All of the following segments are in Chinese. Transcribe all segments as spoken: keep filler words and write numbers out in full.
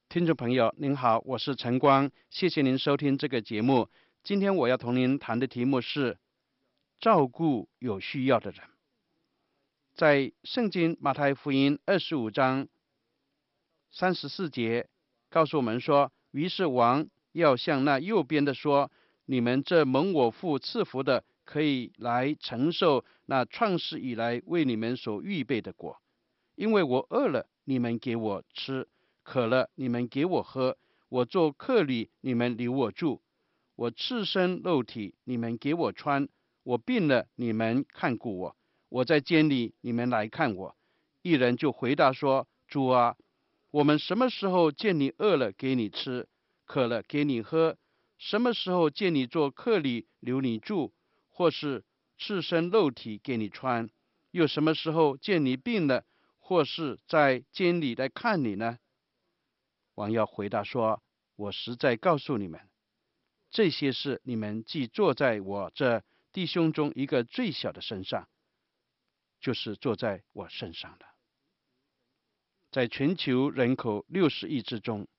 听众朋友您好，我是陈光，谢谢您收听这个节目。今天我要同您谈的题目是照顾有需要的人。在圣经马太福音二十五章三十四节告诉我们说，于是王要向那右边的说，你们这蒙我父赐福的，可以来承受那创世以来为你们所预备的果。因为我饿了，你们给我吃；渴了，你们给我喝；我做客旅，你们留我住；我赤身露体，你们给我穿；我病了，你们看顾我；我在监里，你们来看我。一人就回答说：主啊，我们什么时候见你饿了给你吃，渴了给你喝？什么时候见你做客旅留你住，或是赤身露体给你穿？又什么时候见你病了，或是在监里来看你呢？王要回答说：我实在告诉你们，这些事你们既坐在我这弟兄中一个最小的身上，就是坐在我身上的。在全球人口六十亿之中，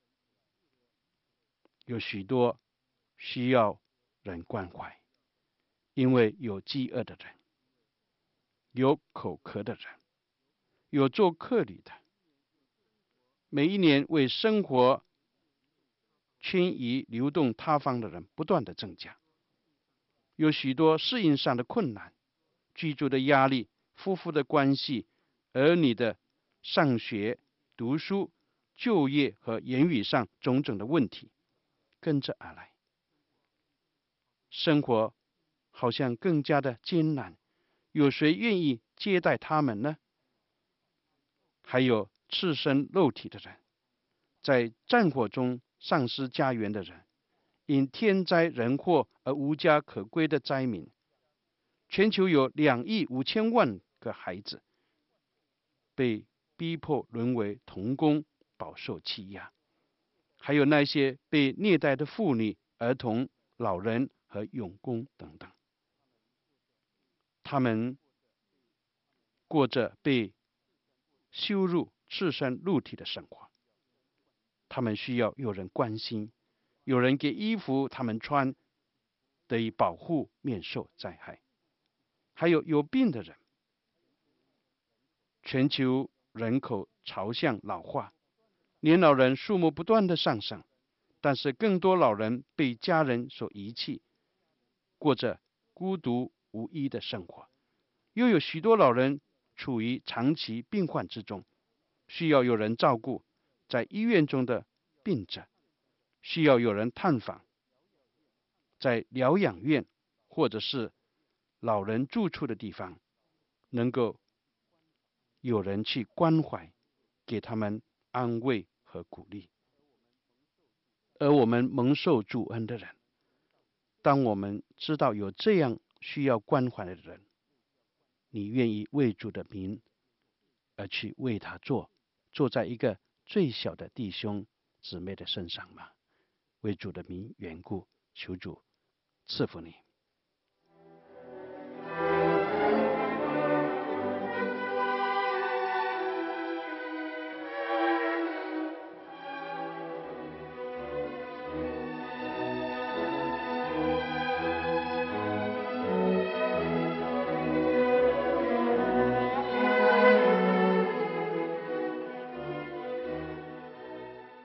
有许多需要人关怀，因为有饥饿的人，有口渴的人，有做客旅的。每一年为生活迁移流动他方的人不断的增加，有许多适应上的困难，居住的压力，夫妇的关系，儿女的上学、读书、就业和言语上种种的问题跟着而来，生活好像更加的艰难，有谁愿意接待他们呢？还有赤身肉体的人，在战火中丧失家园的人，因天灾人祸而无家可归的灾民，全球有两亿五千万个孩子被逼迫沦为童工，饱受欺压，还有那些被虐待的妇女、儿童、老人和傭工等等，他们过着被羞辱、赤身露体的生活，他们需要有人关心，有人给衣服他们穿，得以保护免受灾害。还有有病的人，全球人口朝向老化，年老人数目不断的上升，但是更多老人被家人所遗弃，过着孤独无依的生活。又有许多老人处于长期病患之中，需要有人照顾，在医院中的病者需要有人探访，在疗养院或者是老人住处的地方，能够有人去关怀，给他们安慰和鼓励。而我们蒙受主恩的人，当我们知道有这样需要关怀的人，你愿意为主的名而去为他做，做在一个最小的弟兄姊妹的身上吗？为主的名缘故，求主赐福你。